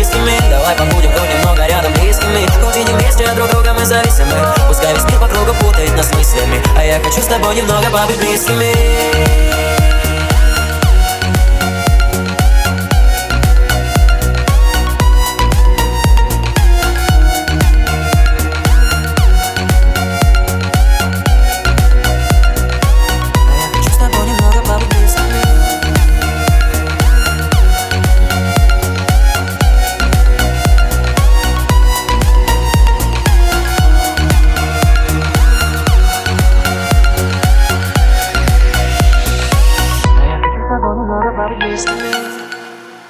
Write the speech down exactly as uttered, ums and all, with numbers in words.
близкими. Давай побудем хоть немного рядом близкими. Хоть и не вместе, от друг друга мы зависимы. Пускай весь мир по кругу путает нас мыслями, а я хочу с тобой немного побыть близкими.